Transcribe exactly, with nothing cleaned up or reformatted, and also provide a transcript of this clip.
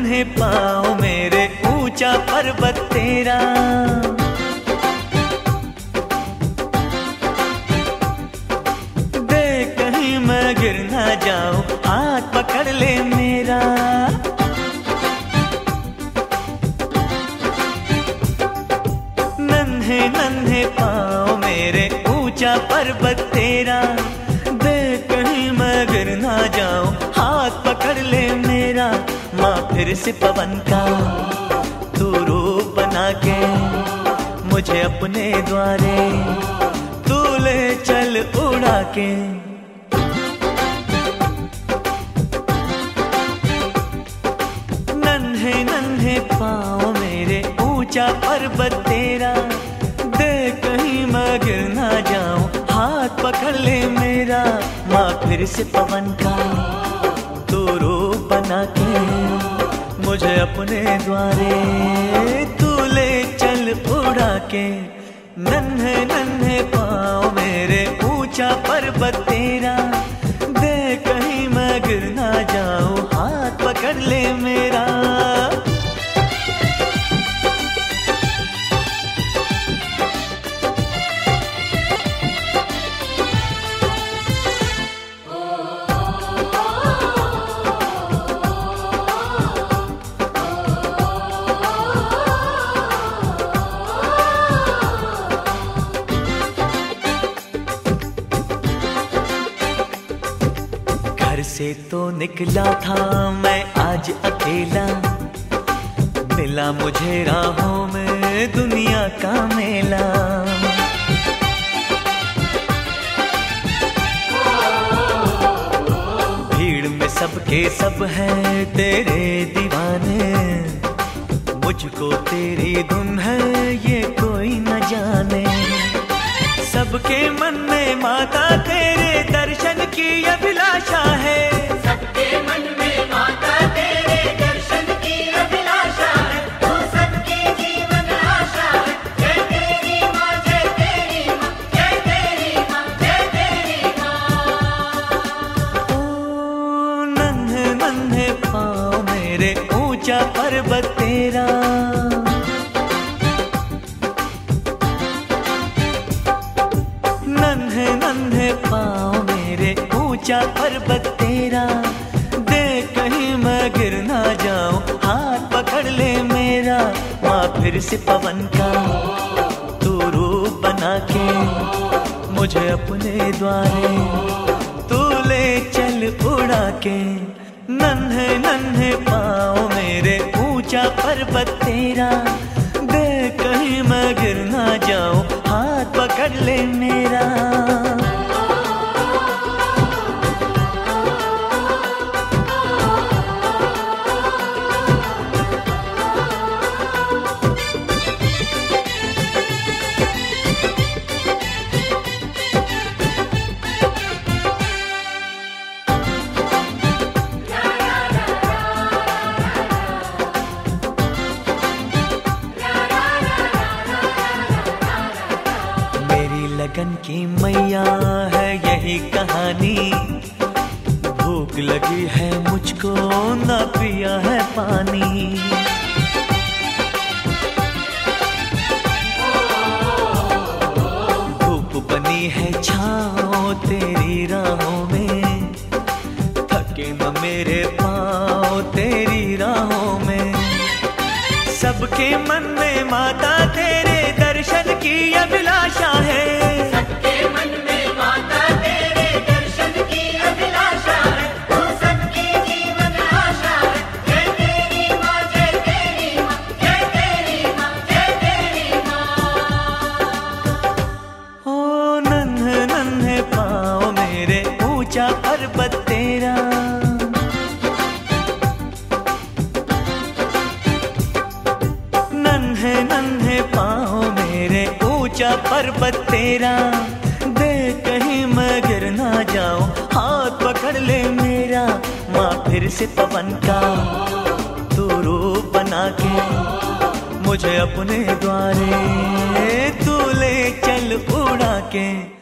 नन्हे पाँव मेरे ऊंचा पर्वत तेरा। देख कहीं मैं गिर ना जाऊं, हाथ पकड़ ले मेरा। नन्हे नन्हे पाँव मेरे ऊंचा पर्वत तेरा। देख कहीं मैं गिर ना जाऊं, हाथ पकड़ ले मेरा। माँ फिर से पवन का तू रूप बना के मुझे अपने द्वारे तू ले चल उड़ा के। नन्हे नन्हे पाँव मेरे ऊंचा पर्वत तेरा। देख कहीं मैं गिर ना जाऊं, हाथ पकड़ ले मेरा। माँ फिर से पवन का तू रूप बना के मुझे अपने द्वारे तू ले चल उड़ा के। नन्हे नन्हे पाँव मेरे ऊंचा पर्वत तेरा। देख कहीं मैं गिर ना जाऊं, हाथ पकड़ ले मेरा। घर से तो निकला था मैं आज अकेला, मिला मुझे राहों में दुनिया का मेला। भीड़ में सबके सब हैं तेरे दीवाने, मुझको तेरी धुन है ये कोई न जाने। सबके मन में माता तेरे दर्शन की अभिलाषा है। सबके मन में माता तेरे दर्शन की अभिलाषा है। तू सबकी जीवन आशा है। जय तेरी माँ, जय तेरी माँ, जय तेरी माँ, जय तेरी माँ। ओ नन्हे नन्हे पाँव मेरे ऊंचा पर्वत तेरा। नन्हे नन्हे पाँव मेरे ऊंचा पर्वत तेरा। देख कहीं मैं गिर ना जाऊं, हाथ पकड़ ले मेरा। माँ फिर से पवन का तू रूप बना के मुझे अपने द्वारे तू ले चल उड़ा के। नन्हे नन्हे पाँव मेरे ऊंचा पर्वत तेरा। देख कहीं मैं गिर ना जाऊं, हाथ पकड़ ले मेरा। लगन की मैया है यही कहानी, भूख लगी है मुझको ना पिया है पानी। धूप बनी है छाँव तेरी राहों में, थके न मेरे पाँव तेरी राहों में। सबके मन में माता तेरे दर्शन की अभिलाषा है। सबके मन में माता तेरे दर्शन की अभिलाषा है। तू सबकी जीवन आशा है। जय तेरी माँ, जय तेरी माँ, जय तेरी माँ, जय तेरी माँ। ओ नन्हे नन्हे पाँव मेरे ऊंचा पर्वत तेरा। नन्हे नन्हे पाँव मेरे ऊंचा पर्वत तेरा। देख कहीं मैं गिर ना जाऊं, हाथ पकड़ ले मेरा। माँ फिर से पवन का तू रूप बना के मुझे अपने द्वारे तू ले चल उड़ा के।